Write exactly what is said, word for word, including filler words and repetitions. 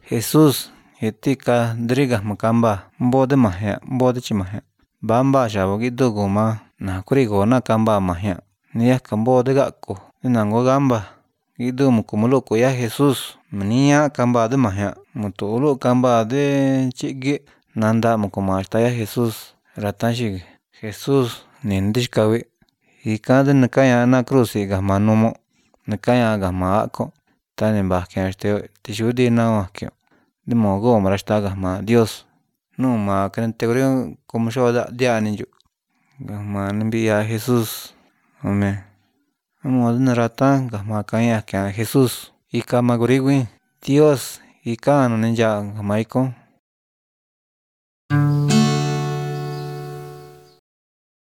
Jesús jetika ndriga makamba mbode majña mbode chimajña bamba yabo gitu guma na kurigona kamba majña nia kambode gako nango gamba idu mukumuluko ya jesús mania kamba de majña mutulu kamba de chigi nanda mukumasta ya jesús ratanchi jesús nindixkawi ikande nakaya na cruz sigamanumu'u nakaya gama'ako tani mbajkian tixudi nawakio dimogo marashtaga ma dios numa kategorian como shoda dianinchu gama nambia jesús amen amo narata gamakaya jesús ika maguriwi dios ika nanya jamaiko.